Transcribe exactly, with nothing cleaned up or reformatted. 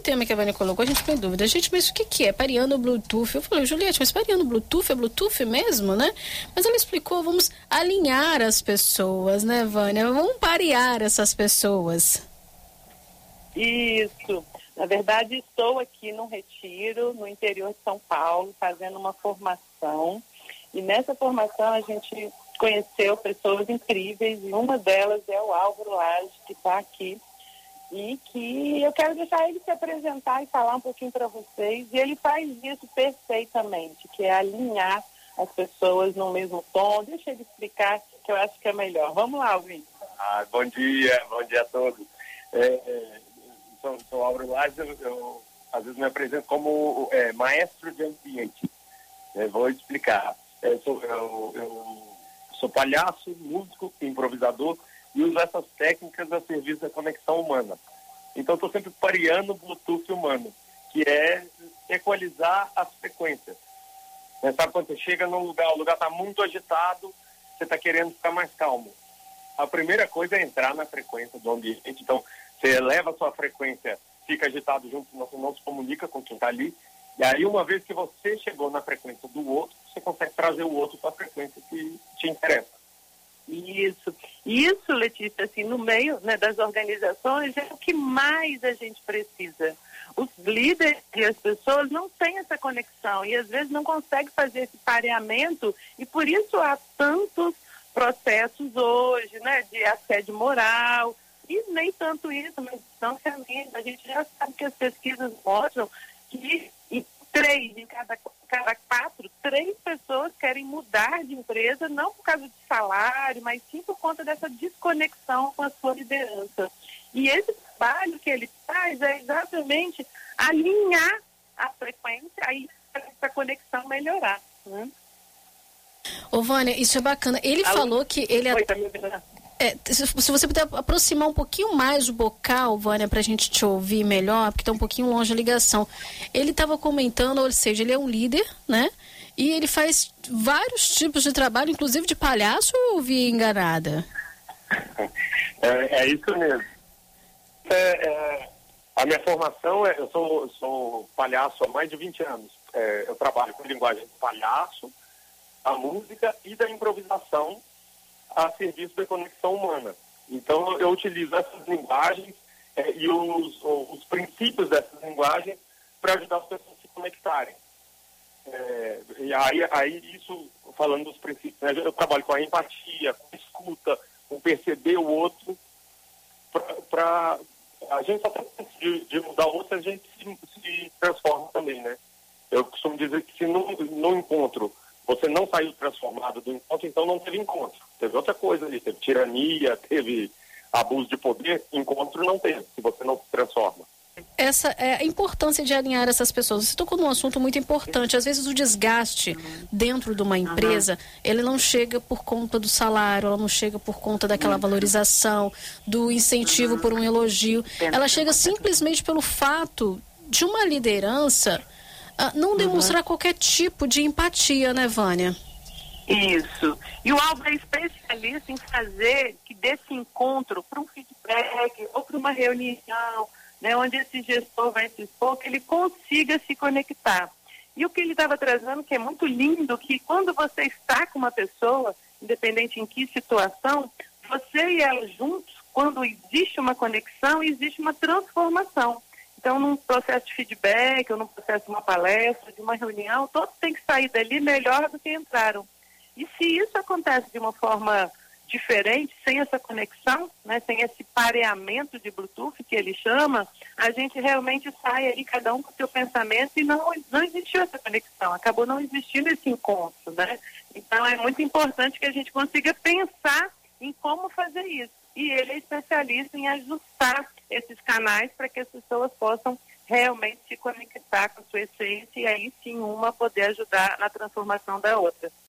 tema que a Vânia colocou, a gente ficou em dúvida. Gente, mas o que que é? Pareando Bluetooth? Eu falei, Juliette, mas pareando Bluetooth é Bluetooth mesmo, né? Mas ela explicou, vamos alinhar as pessoas, né, Vânia? Vamos parear essas pessoas. Isso. Na verdade, estou aqui num retiro no interior de São Paulo, fazendo uma formação. E nessa formação a gente conheceu pessoas incríveis, e uma delas é o Álvaro Lage, que está aqui, e que eu quero deixar ele se apresentar e falar um pouquinho para vocês. E ele faz isso perfeitamente, que é alinhar as pessoas no mesmo tom. Deixa ele explicar, que eu acho que é melhor. Vamos lá, Alvin. Ah, bom dia, bom dia a todos. É, é, sou, sou Álvaro Lage, eu, eu às vezes me apresento como é, maestro de ambiente. É, vou explicar. É, sou, eu, eu sou palhaço, músico, improvisador, e uso essas técnicas a serviço da conexão humana. Então, estou sempre pareando o Bluetooth humano, que é equalizar as frequências. Né? Sabe quando você chega num lugar, o lugar está muito agitado, você está querendo ficar mais calmo. A primeira coisa é entrar na frequência do ambiente. Então, você eleva a sua frequência, fica agitado junto, não, não se comunica com quem está ali. E aí, uma vez que você chegou na frequência do outro, você consegue trazer o outro para a frequência que te interessa. Isso. Isso, Letícia, assim, no meio, né, das organizações é o que mais a gente precisa. Os líderes e as pessoas não têm essa conexão e às vezes não conseguem fazer esse pareamento, e por isso há tantos processos hoje, né, de assédio moral, e nem tanto isso, mas distanciamento. A gente já sabe que as pesquisas mostram que em três, em cada, cada quatro, três pessoas querem mudar de empresa, não por causa de salário, mas sim por conta dessa desconexão com a sua liderança. E esse trabalho que ele faz é exatamente alinhar a frequência aí para essa conexão melhorar, né? Ô, Vânia, isso é bacana. Ele Alô? falou que ele... Oi, tá me ouvindo? É, se, se você puder aproximar um pouquinho mais o bocal, Vânia, para a gente te ouvir melhor, porque está um pouquinho longe a ligação. Ele estava comentando, ou seja, ele é um líder, né? E ele faz vários tipos de trabalho, inclusive de palhaço, ou eu vi enganada? É, é isso mesmo. É, é, a minha formação, é, eu sou, sou palhaço há mais de vinte anos. É, eu trabalho com linguagem de palhaço, a música e da improvisação a serviço da conexão humana. Então, eu utilizo essas linguagens é, e os, os princípios dessas linguagens para ajudar as pessoas a se conectarem. É, e aí, aí, isso, falando dos princípios, né, eu trabalho com a empatia, com a escuta, com perceber o outro, para a gente só tem de, de mudar o outro, a gente se, se transforma também, né? Eu costumo dizer que se no, no encontro você não saiu transformado do encontro, então não teve encontro. Teve outra coisa ali, teve tirania, teve abuso de poder, encontro não teve, se você não se transforma. Essa é a importância de alinhar essas pessoas. Você tocou num assunto muito importante. Às vezes o desgaste dentro de uma empresa, ele não chega por conta do salário, ela não chega por conta daquela valorização, do incentivo por um elogio. Ela chega simplesmente pelo fato de uma liderança uh, não demonstrar qualquer tipo de empatia, né, Vânia? Isso. E o Álvaro é especialista em fazer que desse encontro para um feedback ou para uma reunião, né, onde esse gestor vai se expor, que ele consiga se conectar. E o que ele estava trazendo, que é muito lindo, que quando você está com uma pessoa, independente em que situação, você e ela juntos, quando existe uma conexão, existe uma transformação. Então, num processo de feedback, ou num processo de uma palestra, de uma reunião, todos têm que sair dali melhor do que entraram. E se isso acontece de uma forma diferente, sem essa conexão, né, sem esse pareamento de Bluetooth que ele chama, a gente realmente sai aí, cada um com o seu pensamento, e não, não existiu essa conexão, acabou não existindo esse encontro, né? Então é muito importante que a gente consiga pensar em como fazer isso. E ele é especialista em ajustar esses canais para que as pessoas possam realmente se conectar com a sua essência e aí sim uma poder ajudar na transformação da outra.